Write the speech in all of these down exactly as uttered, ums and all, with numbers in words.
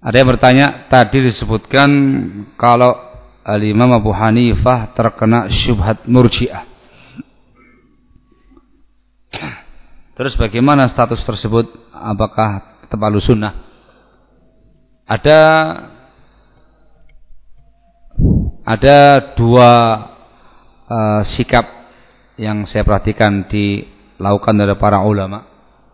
Ada yang bertanya, tadi disebutkan kalau Al-Imam Abu Hanifah terkena syubhat Murji'ah. Terus bagaimana status tersebut? Apakah tetap Ahlussunnah? Ada ada dua uh, sikap yang saya perhatikan dilakukan oleh para ulama.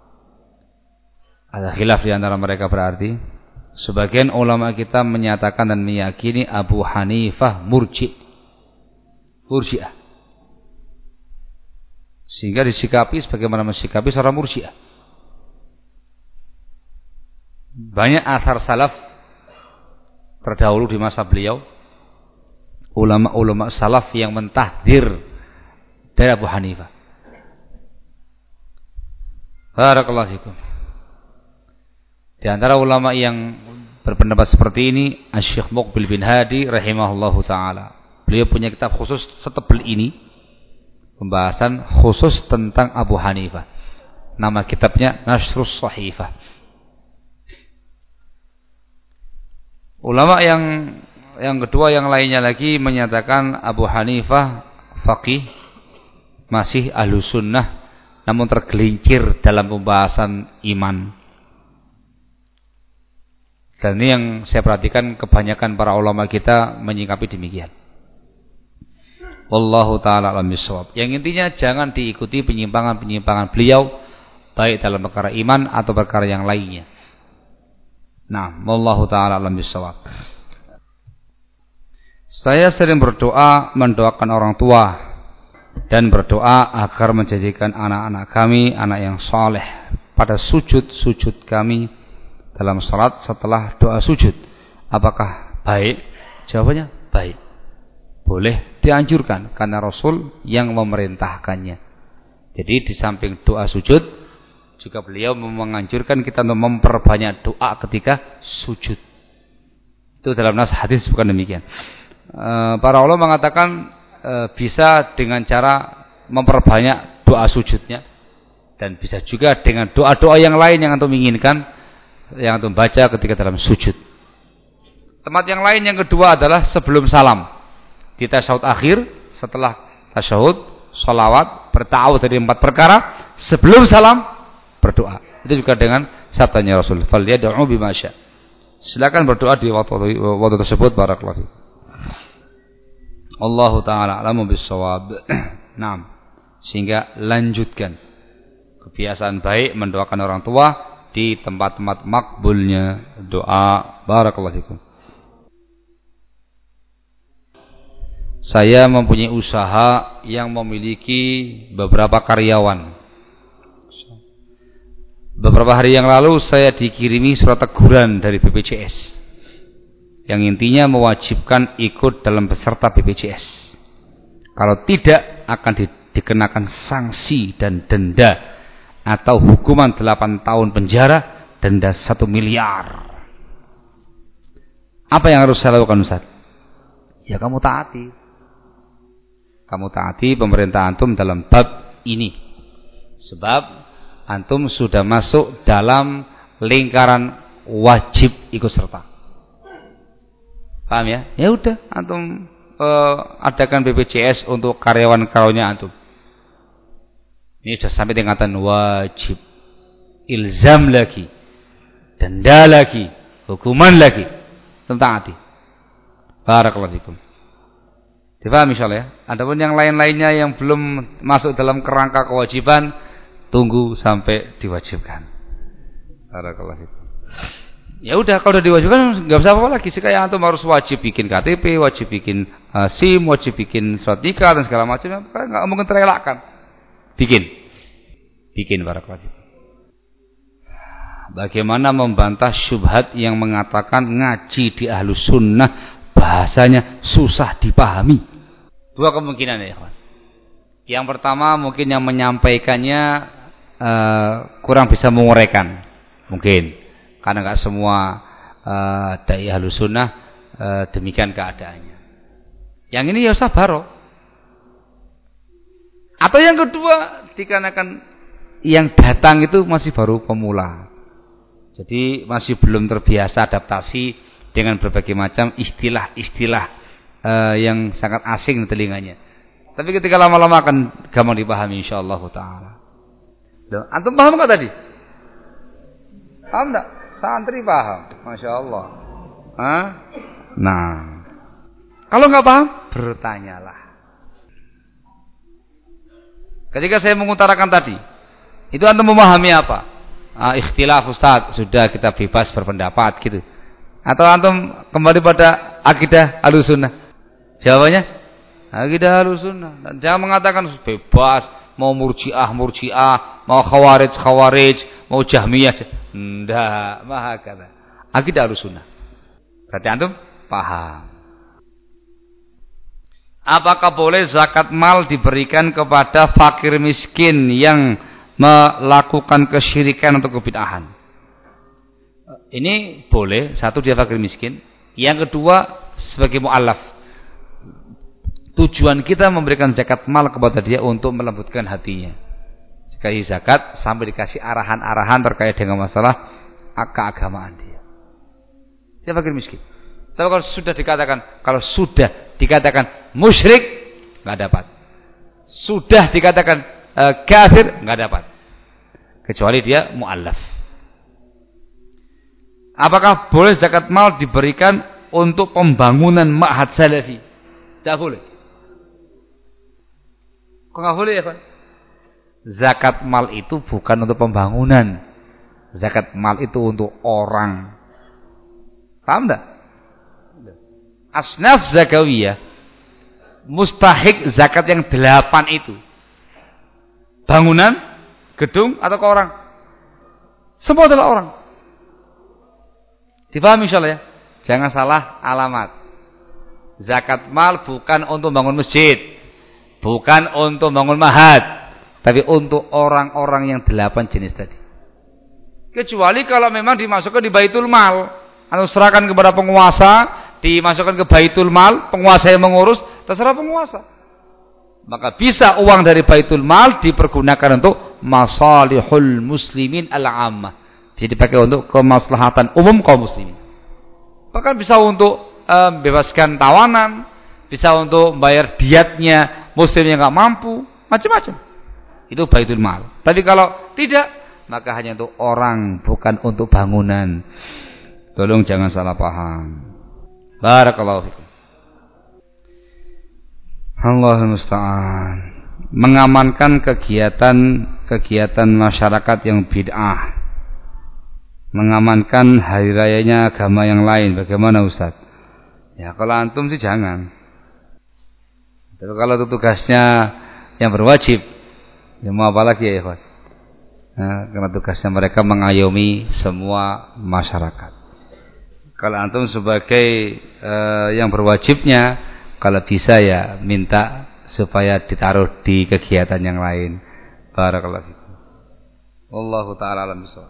Ada khilaf di antara mereka berarti. Sebagian ulama kita menyatakan dan meyakini Abu Hanifah murji, murji'ah. Sehingga disikapi sebagaimana mensikapi seorang murji'ah. Banyak athar salaf terdahulu di masa beliau, ulama-ulama salaf yang mentahdir dari Abu Hanifah. Barakallahu fikum. Di antara ulama yang berpendapat seperti ini, Asy-Syaikh Muqbil bin Hadi rahimahullahu taala. Beliau punya kitab khusus setebal ini, pembahasan khusus tentang Abu Hanifah. Nama kitabnya Nashrus Shahifah. Ulama yang yang kedua yang lainnya lagi menyatakan Abu Hanifah faqih, masih Ahlus Sunnah, namun tergelincir dalam pembahasan iman. Dan ini yang saya perhatikan kebanyakan para ulama kita menyikapi demikian. Wallahu ta'ala alam bisawab. Yang intinya jangan diikuti penyimpangan-penyimpangan beliau, baik dalam perkara iman atau perkara yang lainnya. Nah, wallahu ta'ala alam bisawab. Saya sering berdoa mendoakan orang tua dan berdoa agar menjadikan anak-anak kami anak yang saleh pada sujud-sujud kami dalam salat setelah doa sujud. Apakah baik? Jawabannya baik. Boleh dianjurkan karena Rasul yang memerintahkannya. Jadi di samping doa sujud juga beliau menganjurkan kita untuk memperbanyak doa ketika sujud. Itu dalam nas hadis bukan demikian. E, para ulama mengatakan e, bisa dengan cara memperbanyak doa sujudnya, dan bisa juga dengan doa-doa yang lain yang antum inginkan, yang antum baca ketika dalam sujud. Tempat yang lain yang kedua adalah sebelum salam. Di tasyahud akhir, setelah tasyahud, sholawat, berta'awudz dari empat perkara, sebelum salam berdoa. Itu juga dengan sabdanya Rasul, "Falyad'u bima syaa." Silakan berdoa di waktu, waktu tersebut. Barakallahu. Allahu taala a'lamu bis-shawab. Naam. Sehingga lanjutkan kebiasaan baik mendoakan orang tua di tempat-tempat makbulnya doa. Barakallahu fikum. Saya mempunyai usaha yang memiliki beberapa karyawan. Beberapa hari yang lalu saya dikirimi surat teguran dari B P J S yang intinya mewajibkan ikut dalam peserta B P J S. Kalau tidak akan di, dikenakan sanksi dan denda atau hukuman delapan tahun penjara, denda satu miliar. Apa yang harus saya lakukan, Ustaz? Ya kamu taati. Kamu taati pemerintah antum dalam bab ini. Sebab antum sudah masuk dalam lingkaran wajib ikut serta. Paham ya? Ya udah, antum eh, adakan B P J S untuk karyawan-karyawannya antum. Ini sudah sampai tingkatan wajib, ilzam lagi, denda lagi, hukuman lagi, tentang hati. Barakallahu fikum. Difahami insyaallah ya. Adapun yang lain-lainnya yang belum masuk dalam kerangka kewajiban, tunggu sampai diwajibkan. Barakallahu fikum. Ya udah, kalau sudah diwajibkan nggak usah apa-apa lagi. Sekarang antum harus wajib bikin K T P, wajib bikin uh, SIM, wajib bikin surat nikah dan segala macam. Nggak mungkin terelakkan. Bikin, bikin barakallahu. Bagaimana membantah syubhat yang mengatakan ngaji di Ahlus Sunnah bahasanya susah dipahami? Dua kemungkinan ya, kawan. Yang pertama mungkin yang menyampaikannya uh, kurang bisa menguraikan, mungkin karena nggak semua uh, dai Ahlus Sunnah uh, demikian keadaannya. Yang ini ya sabar. Atau yang kedua, dikarenakan yang datang itu masih baru pemula, Jadi masih belum terbiasa adaptasi dengan berbagai macam istilah-istilah uh, yang sangat asing di telinganya. Tapi ketika lama-lama akan gampang dipahami insyaallah taala. Loh, antum paham enggak tadi? Paham enggak? Santri paham. Masya Allah. Hah? Nah, kalau enggak paham, bertanyalah. Ketika saya mengutarakan tadi, itu antum memahami apa? Ah, ikhtilaf Ustaz, sudah kita bebas berpendapat gitu. Atau antum kembali pada akidah Ahlussunnah? Jawabannya akidah Ahlussunnah. Dan jangan mengatakan bebas, mau murjiah murjiah, mau khawarij khawarij, mau jahmiyah. Enggak, maha kata. Akidah Ahlussunnah. Berarti antum paham. Apakah boleh zakat mal diberikan kepada fakir miskin yang melakukan kesyirikan atau kebid'ahan? Ini boleh, satu dia fakir miskin, yang kedua sebagai mu'allaf. Tujuan kita memberikan zakat mal kepada dia untuk melembutkan hatinya. Sekali zakat sampai dikasih arahan-arahan terkait dengan masalah keagamaan dia. Dia fakir miskin. Tapi kalau sudah dikatakan, kalau sudah dikatakan musyrik, nggak dapat. Sudah dikatakan e, kafir, nggak dapat. Kecuali dia mu'allaf. Apakah boleh zakat mal diberikan untuk pembangunan ma'had salafi? Tidak boleh. Kok nggak boleh ya kan? Zakat mal itu bukan untuk pembangunan. Zakat mal itu untuk orang. Paham enggak? Asnaf zakawiyah mustahik zakat yang delapan itu. Bangunan, gedung atau ke orang? Semua adalah orang. Dipahami insyaallah ya? Jangan salah alamat. Zakat mal bukan untuk bangun masjid, bukan untuk bangun mahad, tapi untuk orang-orang yang delapan jenis tadi. Kecuali kalau memang dimasukkan di baitul mal, anu serahkan kepada penguasa, dimasukkan ke baitul mal, penguasa yang mengurus, terserah penguasa. Maka bisa uang dari baitul mal dipergunakan untuk masalihul muslimin al-ammah. Jadi dipakai untuk kemaslahatan umum kaum muslimin. Bahkan bisa untuk membebaskan um, tawanan, bisa untuk membayar diatnya muslim yang enggak mampu, macam-macam. Itu baitul mal. Tapi kalau tidak, maka hanya untuk orang, bukan untuk bangunan. Tolong jangan salah paham. Barakallahu fikum. Allahul musta'an. Mengamankan kegiatan-kegiatan masyarakat yang bid'ah. Mengamankan hari rayanya agama yang lain. Bagaimana Ustaz? Ya kalau antum sih jangan. Tapi kalau itu tugasnya yang berwajib, ya mau apa lagi ya ikhwan? Nah, karena tugasnya mereka mengayomi semua masyarakat. Kalau antum sebagai uh, yang berwajibnya, kalau bisa ya minta supaya ditaruh di kegiatan yang lain. Barakallahu fikum. Wallahu taala alam bissawab.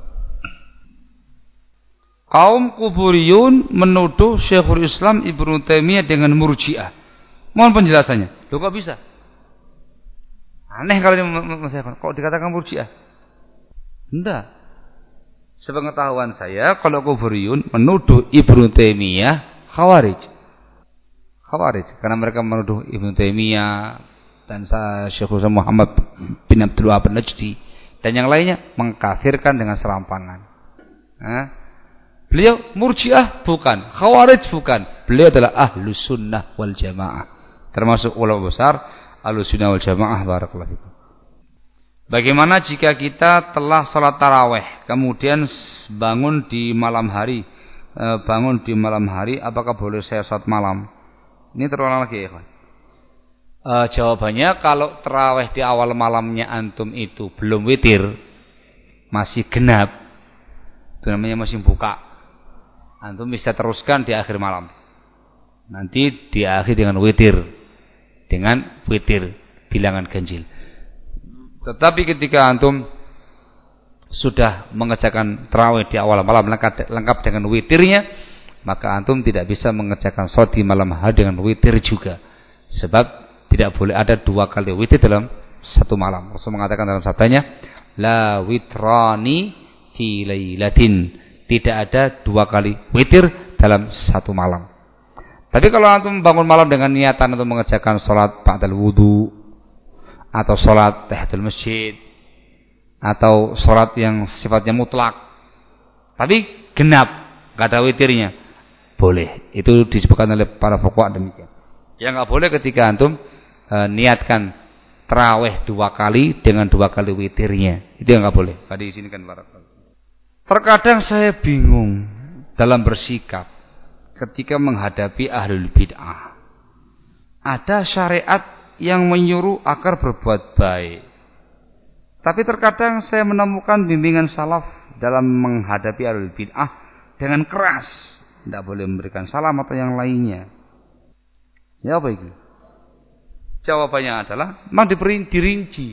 Kaum kuburiyun menuduh Syekhul Islam Ibnu Taimiyah dengan murji'ah. Mohon penjelasannya. Loh kok bisa? Aneh kalau Mas Evan, kok dikatakan murji'ah? Enggak. Sepengetahuan saya, kalau kuburiyun menuduh Ibnu Taimiyah khawarij. Khawarij karena mereka menuduh Ibnu Taimiyah dan Syekhul Islam Muhammad bin Abdul Wahab An-Najdi dan yang lainnya mengkafirkan dengan serampangan. Nah, beliau murji'ah bukan, khawarij bukan. Beliau adalah ahlus sunnah wal jamaah. Termasuk ulama besar ahlus sunnah wal jamaah. Barakallahu fikum. Bagaimana jika kita telah salat tarawih, kemudian bangun di malam hari, bangun di malam hari, apakah boleh saya salat malam? Ini terulang lagi ya, kawan. E, jawabannya kalau tarawih di awal malamnya antum itu belum witir, masih genap, itu namanya masih buka. Antum bisa teruskan di akhir malam. Nanti diakhiri dengan witir. Dengan witir. Bilangan ganjil. Tetapi ketika antum sudah mengerjakan tarawih di awal malam lengkap, lengkap dengan witirnya, maka antum tidak bisa mengerjakan sholat di malam hari dengan witir juga. Sebab tidak boleh ada dua kali witir dalam satu malam. Rasul mengatakan dalam sabdanya, la witrani fi lailatin. Tidak ada dua kali witir dalam satu malam. Tapi kalau antum bangun malam dengan niatan untuk mengerjakan sholat ba'dal wudu, atau sholat tahiyatul masjid, atau sholat yang sifatnya mutlak, tapi genap, nggak ada witirnya, boleh. Itu disebutkan oleh para fuqaha demikian. Yang nggak boleh ketika antum e, niatkan tarawih dua kali dengan dua kali witirnya, itu yang nggak boleh. Nggak diizinkan para fuqaha. Terkadang saya bingung dalam bersikap ketika menghadapi ahlul bid'ah. Ada syariat yang menyuruh agar berbuat baik, tapi terkadang saya menemukan bimbingan salaf dalam menghadapi ahlul bid'ah dengan keras, tidak boleh memberikan salam atau yang lainnya. Ya apa itu? Jawabannya adalah memang dirinci.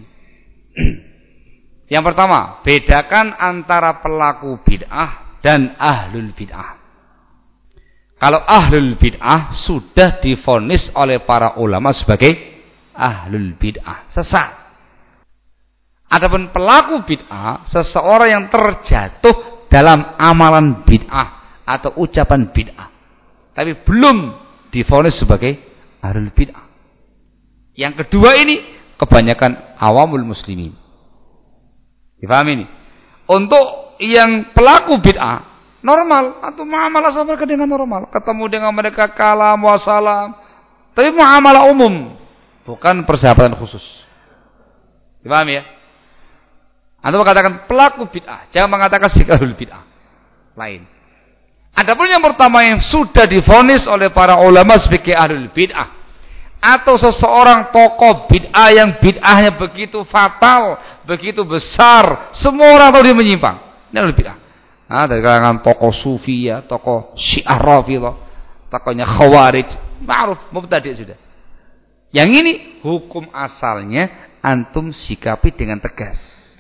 Yang pertama, bedakan antara pelaku bid'ah dan ahlul bid'ah. Kalau ahlul bid'ah sudah divonis oleh para ulama sebagai ahlul bid'ah, sesat. Adapun pelaku bid'ah, seseorang yang terjatuh dalam amalan bid'ah atau ucapan bid'ah, tapi belum divonis sebagai ahlul bid'ah. Yang kedua ini kebanyakan awamul muslimin. Difahami ini? Untuk yang pelaku bid'ah normal, atau muamalah sama mereka dengan normal, ketemu dengan mereka kalam wa salam, tapi muamalah umum, bukan persahabatan khusus. Difahami ya? Anda mengatakan pelaku bid'ah, jangan mengatakan sebagai ahlul bid'ah. Lain. Adapun yang pertama yang sudah divonis oleh para ulama sebagai ahlul bid'ah, atau seseorang tokoh bid'ah yang bid'ahnya begitu fatal, begitu besar, semua orang tahu dia menyimpang, ini ahlul bid'ah. Nah, dari kalangan tokoh sufi ya, tokoh syiah rafidhah, tokohnya khawarij, ma'ruf, mubtadi' sudah. Yang ini hukum asalnya antum sikapi dengan tegas.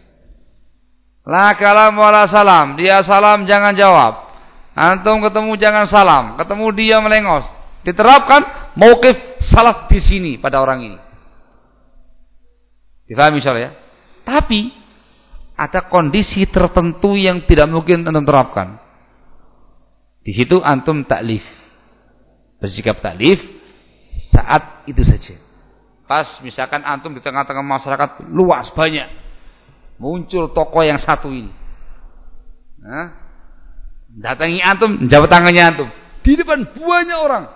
La kalam wala salam, dia salam jangan jawab. Antum ketemu jangan salam, ketemu dia melengos. Diterapkan mauqif salaf di sini pada orang ini. Difahami insyaallah ya? Tapi ada kondisi tertentu yang tidak mungkin antum terapkan. Di situ antum taklif. Bersikap taklif saat itu saja. Pas misalkan antum di tengah-tengah masyarakat luas banyak, muncul tokoh yang satu ini. Nah, datangi antum, jabat tangannya antum di depan banyak orang.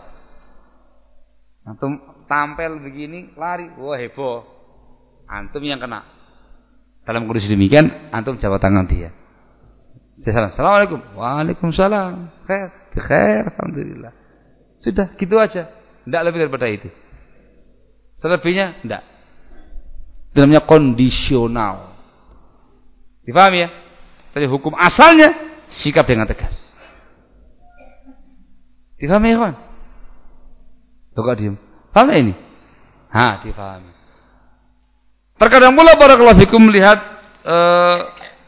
Antum tampil begini, lari, wah heboh. Antum yang kena. Dalam kondisi demikian, antum jabat tangan dia. Salam, assalamualaikum, waalaikumsalam, khair, khair, alhamdulillah. Sudah, gitu aja. Tidak lebih daripada itu. Selebihnya, tidak. Itu namanya kondisional. Difahami ya? Tapi hukum asalnya sikap dengan tegas. Difahami ya kawan? Tukar diam. Paham ini? Ha, difahami. Terkadang pula barakallahu fikum melihat eh,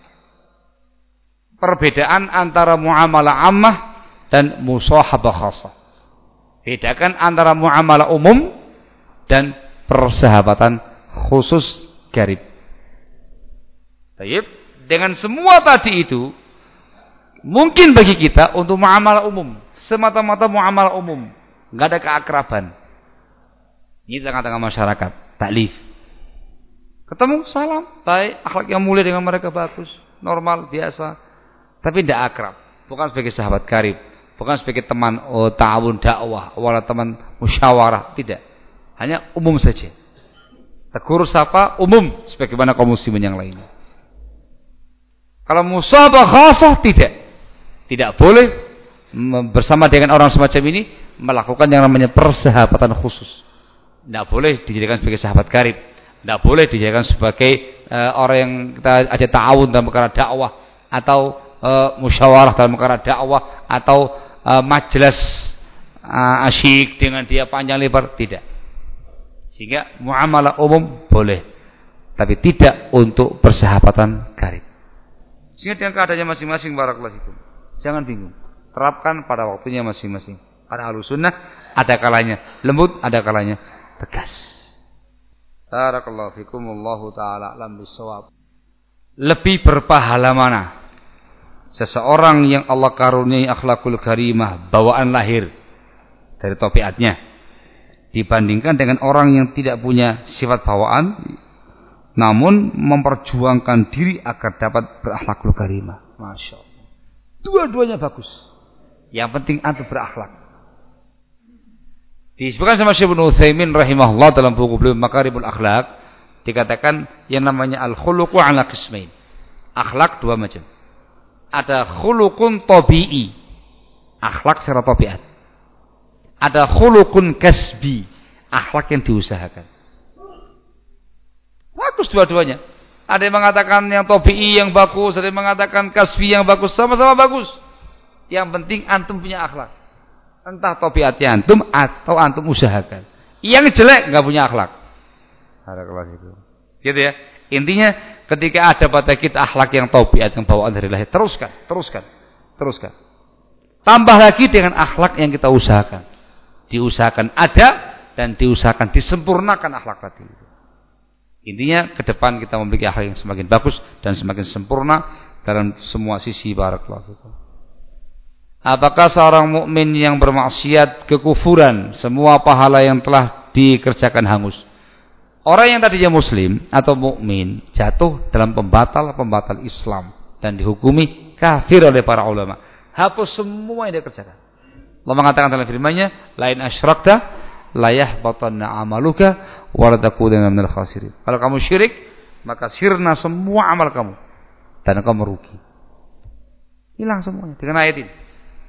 perbedaan antara muamalah ammah dan musahabah khassah. Bedakan antara muamalah umum dan persahabatan khusus garib. Baik, dengan semua tadi itu mungkin bagi kita untuk muamalah umum, semata-mata muamalah umum, enggak ada keakraban. Ini tengah-tengah masyarakat, taklif. Ketemu salam, baik, akhlak yang mulia dengan mereka bagus, normal, biasa, tapi tidak akrab, bukan sebagai sahabat karib, bukan sebagai teman oh, ta'awun dakwah, wala teman musyawarah, tidak. Hanya umum saja. Tegur sapa umum sebagaimana kaum muslimin yang lainnya. Kalau musabah khasah tidak. Tidak boleh bersama dengan orang semacam ini melakukan yang namanya persahabatan khusus. Tidak boleh dijadikan sebagai sahabat karib. Tidak boleh dijadikan sebagai uh, orang yang kita ajak ta'awun dalam perkara dakwah, atau uh, musyawarah dalam perkara dakwah, atau uh, majelis uh, asyik dengan dia panjang lebar, tidak. Sehingga muamalah umum boleh, tapi tidak untuk persahabatan karib. Sehingga dengan keadaannya masing-masing, barakallahu fikum. Jangan bingung, terapkan pada waktunya masing-masing. Para ahlus sunnah ada kalanya lembut, ada kalanya tegas. Barakallahu fikum, wallahu taala alam bissawab. Lebih berpahala mana? seseorang yang Allah karuniai akhlakul karimah, bawaan lahir dari tabiatnya, dibandingkan dengan orang yang tidak punya sifat bawaan namun memperjuangkan diri agar dapat berakhlakul karimah. Masya Allah. Dua-duanya bagus. Yang penting antum berakhlak. Disebutkan sama Syekh Ibnu Utsaimin rahimahullah dalam buku beliau Makarimul Akhlak, dikatakan yang namanya al-khuluqu ala qismain. Akhlak dua macam. Ada khuluqun tabi'i, akhlak secara tabiat. Ada khuluqun kasbi, akhlak yang diusahakan. Bagus dua-duanya. Ada yang mengatakan yang tabi'i yang bagus, ada yang mengatakan kasbi yang bagus, sama-sama bagus. Yang penting antum punya akhlak. Entah tabiatnya antum atau antum usahakan. Yang jelek enggak punya akhlak. Ada kelas itu. Gitu ya. Intinya ketika ada pada kita akhlak yang tabiat yang bawaan dari lahir, teruskan, teruskan, teruskan. Tambah lagi dengan akhlak yang kita usahakan. Diusahakan ada dan diusahakan disempurnakan akhlak tadi. Intinya ke depan kita memiliki akhlak yang semakin bagus dan semakin sempurna dalam semua sisi. Barakallahu fikum. Apakah seorang mukmin yang bermaksiat kekufuran semua pahala yang telah dikerjakan hangus? Orang yang tadinya muslim atau mukmin jatuh dalam pembatal-pembatal Islam dan dihukumi kafir oleh para ulama. Hapus semua yang dia kerjakan. Allah mengatakan dalam firman-Nya, "Lain asyrakta la yahbatanna 'amaluka wa la takunanna minal khasirin." Kalau kamu syirik, maka sirna semua amal kamu dan kamu merugi. Hilang semuanya dengan ayat ini.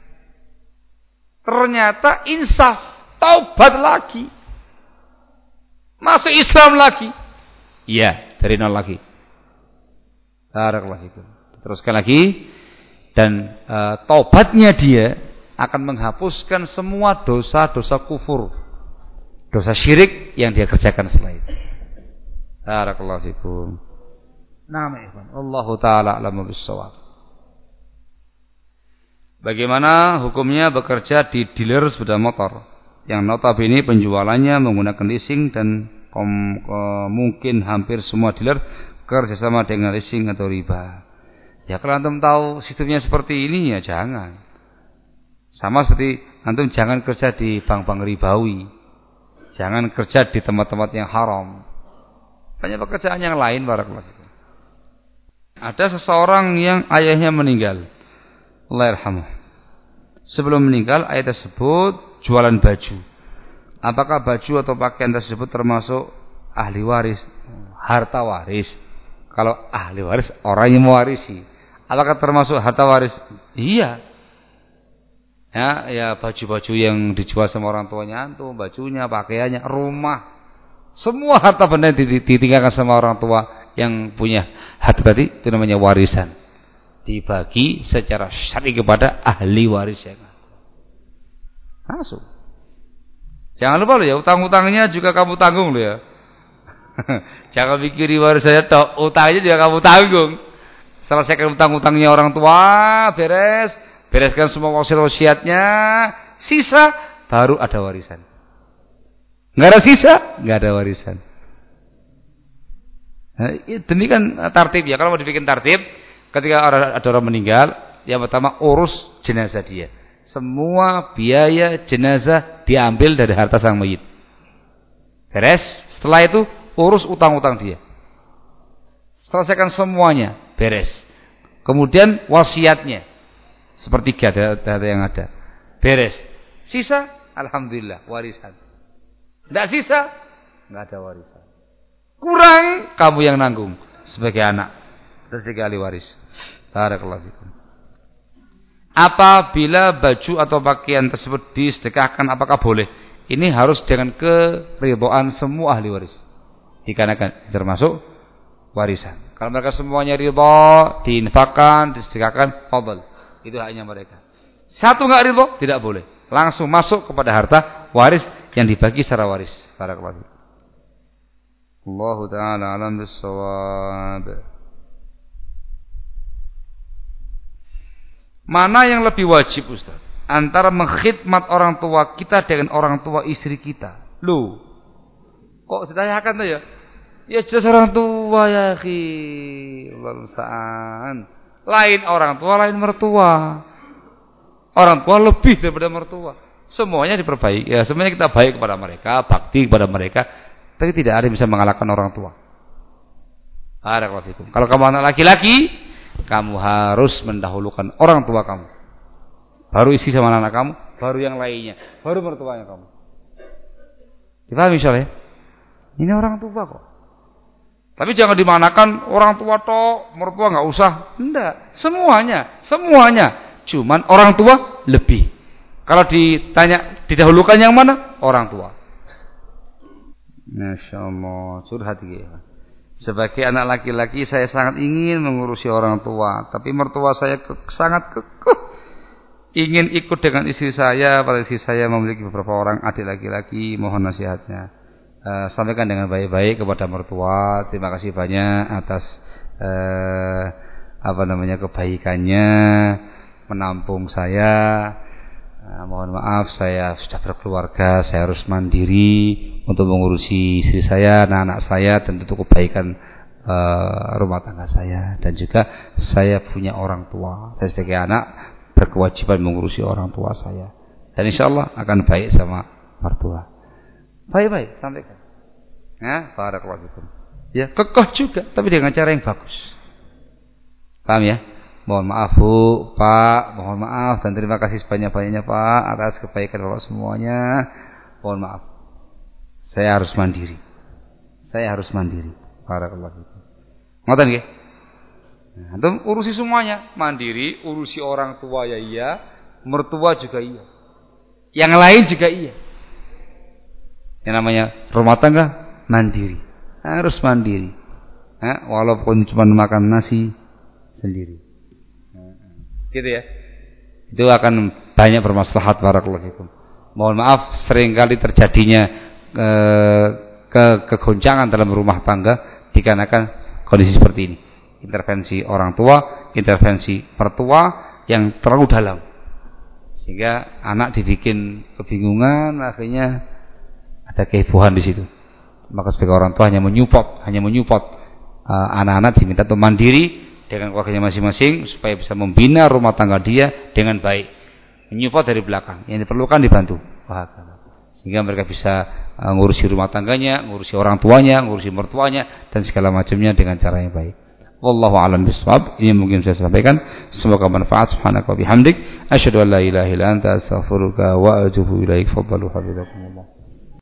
Ternyata insaf, taubat lagi, masuk Islam lagi. Iya, dari nol lagi. Barakallahu fikum. Teruskan lagi dan e, taubatnya dia akan menghapuskan semua dosa-dosa kufur, dosa syirik yang dia kerjakan setelah itu. Barakallahu fikum. Naam ya ikhwan. Allahu taala a'lamu bis-shawab. Bagaimana hukumnya bekerja di dealer sepeda motor yang notabene penjualannya menggunakan leasing dan kom, kom, mungkin hampir semua dealer kerjasama dengan leasing atau riba. Ya kalau antum tahu sistemnya seperti ini ya jangan. Sama seperti antum jangan kerja di bank-bank ribawi, jangan kerja di tempat-tempat yang haram. Banyak pekerjaan yang lain. Barakallahu fikum. Ada seseorang yang ayahnya meninggal, Allah yarhamuh. Sebelum meninggal ayah tersebut jualan baju. Apakah baju atau pakaian tersebut termasuk ahli waris, harta waris? Kalau ahli waris orang yang mewarisi. Apakah termasuk harta waris? Iya. Ya, ya baju-baju yang dijual sama orang tuanya antum, bajunya, pakaiannya, rumah, semua harta benda yang ditinggalkan sama orang tua yang punya harta tadi itu namanya warisan. Dibagi secara syar'i kepada ahli waris yang ada. Masuk. Jangan lupa loh ya, utang-utangnya juga kamu tanggung loh ya. Jangan pikir waris saya tok, utangnya juga kamu tanggung. Selesaikan utang-utangnya orang tua, beres, bereskan semua wasiat-wasiatnya, sisa baru ada warisan. Enggak ada sisa, enggak ada warisan. Nah, demikian tartib ya. Kalau mau dibikin tartib, ketika ada orang meninggal, yang pertama urus jenazah dia. Semua biaya jenazah diambil dari harta sang mayit. Beres. Setelah itu urus utang-utang dia. Selesaikan semuanya. Beres. Kemudian wasiatnya. Sepertiga data yang ada. Beres. Sisa, alhamdulillah warisan. Tidak sisa, nggak ada warisan. Kurang, kamu yang nanggung sebagai anak. Sebagai ahli waris. Barakallahu fikum. Apabila baju atau pakaian tersebut disedekahkan, apakah boleh? Ini harus dengan keridhaan semua ahli waris. Dikarenakan termasuk warisan. Kalau mereka semuanya ridha, diinfakkan, disedekahkan, fadhal. Itu haknya mereka. Satu enggak ridha, tidak boleh. Langsung masuk kepada harta waris yang dibagi secara waris. Barakallahu fikum. Allahu ta'ala alam bis-shawab. Mana yang lebih wajib Ustaz? Antara mengkhidmat orang tua kita dengan orang tua istri kita. Loh, kok ditanyakan tuh ya? Ya jelas orang tua ya akhi. Allah musta'an. Lain orang tua, lain mertua. Orang tua lebih daripada mertua. Semuanya diperbaiki. Ya, semuanya kita baik kepada mereka, bakti kepada mereka, tapi tidak ada yang bisa mengalahkan orang tua. Barakallahu. Kalau kamu anak laki-laki, kamu harus mendahulukan orang tua kamu. Baru istri sama anak kamu, baru yang lainnya, baru mertuanya kamu. Dipahami soalnya? Ini orang tua kok. Tapi jangan dimanakan orang tua tok, mertua nggak usah. Enggak, semuanya, semuanya. Cuman orang tua lebih. Kalau ditanya didahulukan yang mana? Orang tua. Masya Allah, curhat ya. Sebagai anak laki-laki saya sangat ingin mengurusi orang tua, tapi mertua saya ke, sangat kekeh ingin ikut dengan istri saya. Pada istri saya memiliki beberapa orang adik laki-laki. Mohon nasihatnya. Uh, sampaikan dengan baik-baik kepada mertua. Terima kasih banyak atas uh, apa namanya kebaikannya menampung saya. Uh, mohon maaf saya sudah berkeluarga, saya harus mandiri untuk mengurusi istri saya, anak-anak saya, dan tentu kebaikan uh, rumah tangga saya. Dan juga saya punya orang tua. Saya sebagai anak berkewajiban mengurusi orang tua saya. Dan insya Allah akan baik sama mertua. Baik-baik, sampaikan. Ya, barakallahu fikum. Ya, kekeh juga, tapi dengan cara yang bagus. Paham ya? Mohon maaf Bu, Pak, mohon maaf dan terima kasih sebanyak-banyaknya Pak atas kebaikan Bapak semuanya. Mohon maaf. Saya harus mandiri. Saya harus mandiri. Barakallahu fikum. Ngoten nggih? Nah, antum urusi semuanya, mandiri, urusi orang tua ya iya, mertua juga iya. Yang lain juga iya. Yang namanya rumah tangga mandiri, harus mandiri. Nah, walaupun cuma makan nasi sendiri. Gitu ya. Itu akan banyak bermaslahat barakallahu fikum. Mohon maaf seringkali terjadinya ke, ke kegoncangan dalam rumah tangga dikarenakan kondisi seperti ini. Intervensi orang tua, intervensi mertua yang terlalu dalam. Sehingga anak dibikin kebingungan, akhirnya ada kehebohan di situ. Maka sebagai orang tua hanya menyupport, hanya menyupport uh, anak-anak diminta untuk mandiri dengan keluarganya masing-masing supaya bisa membina rumah tangga dia dengan baik. Menyupport dari belakang. Yang diperlukan dibantu. Sehingga mereka bisa uh, ngurusi rumah tangganya, ngurusi orang tuanya, ngurusi mertuanya dan segala macamnya dengan cara yang baik. Wallahu a'lam bishawab. Ini mungkin saya sampaikan. Semoga manfaat. Subhanaka wa bihamdik. Asyhadu an la ilaha illa anta astaghfiruka wa atubu ilaik. Fadhalu hafizakumullah.